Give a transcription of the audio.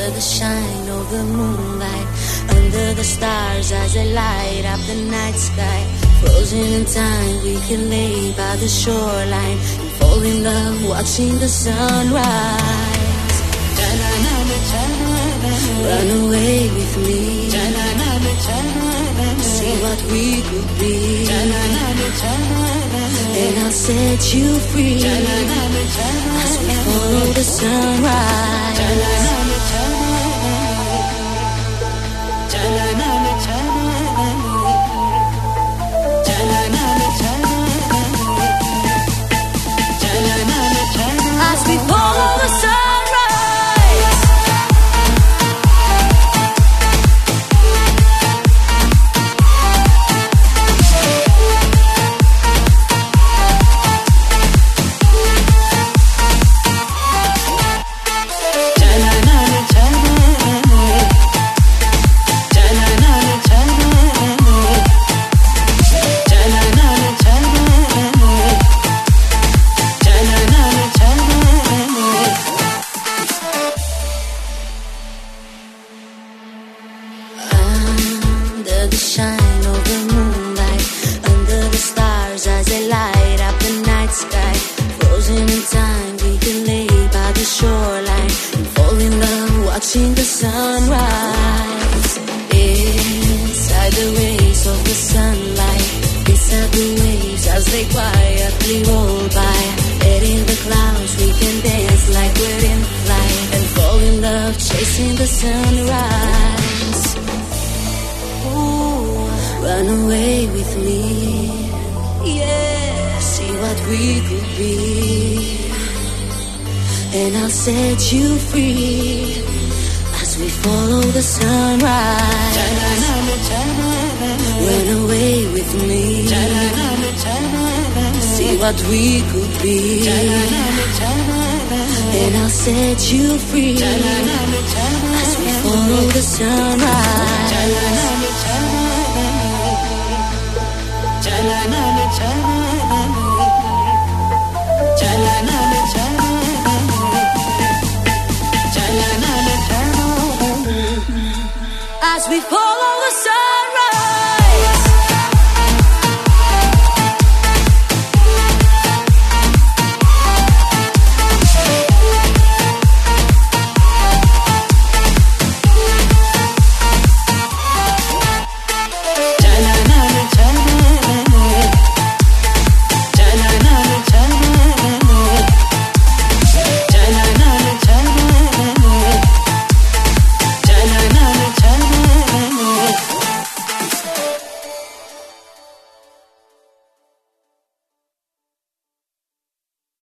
the shine of the moonlight, under the stars as they light up the night sky. Frozen in time, we can lay by the shoreline and fall in love watching the sunrise. Run away with me, see what we could be, and I'll set you free as we follow the sunrise. As we follow the sunrise. The shine of the moonlight, under the stars as they light up the night sky. Frozen in time, we can lay by the shoreline and fall in love watching the sunrise. Inside the rays of the sunlight, inside the waves as they quietly roll by. In the clouds we can dance like we're in flight and fall in love chasing the sunrise. Run away with me, yeah, see what we could be, and I'll set you free as we follow the sunrise. Run away with me, see what we could be, and I'll set you free as we follow the sunrise. As we fall